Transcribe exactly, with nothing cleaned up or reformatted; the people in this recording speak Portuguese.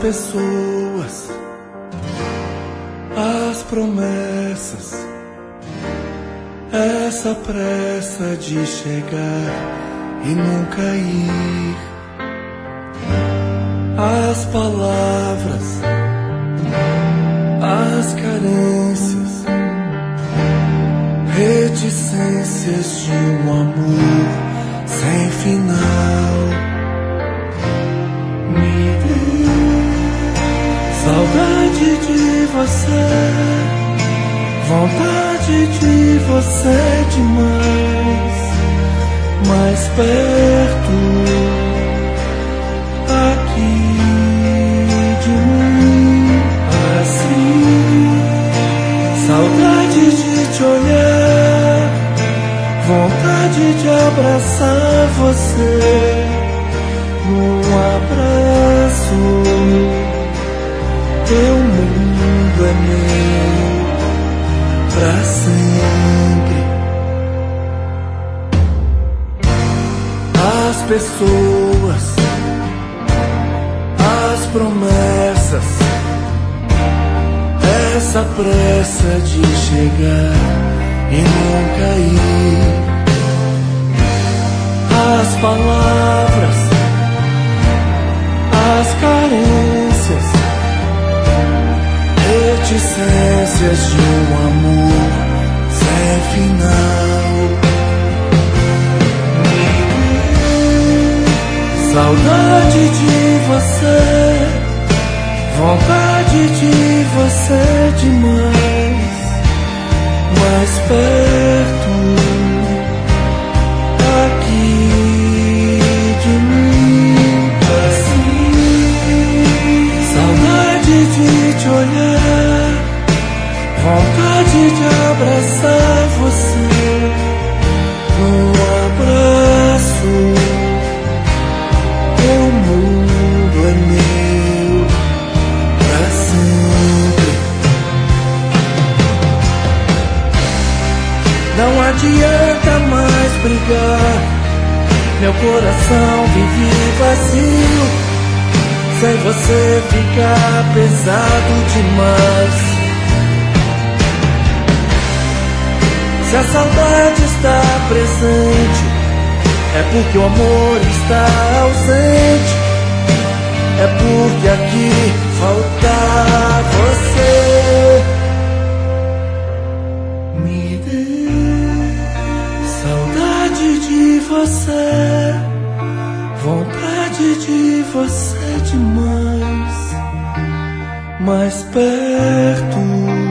pessoas, as promessas, essa pressa de chegar e nunca ir, as palavras, as carências, reticências de um amor sem final. Me dê saudade de você, vontade de você demais, mais perto aqui de mim, assim. Saudade de te olhar, vontade de abraçar você num abraço. Teu mundo é meu pra sempre. As pessoas, as promessas, essa pressa de chegar e nunca ir, as palavras, as carências, reticências de um amor sem final. Saudade de você, vontade de você demais, mais perto aqui de mim, assim. Saudade de te olhar, vontade de abraçar você num abraço. Teu mundo é meu pra sempre. Não adianta mais brigar, meu coração vive vazio, sem você ficar pesado demais. Se a saudade está presente, é porque o amor está ausente, é porque aqui falta você. Me dê saudade de você, vontade de você demais, mais perto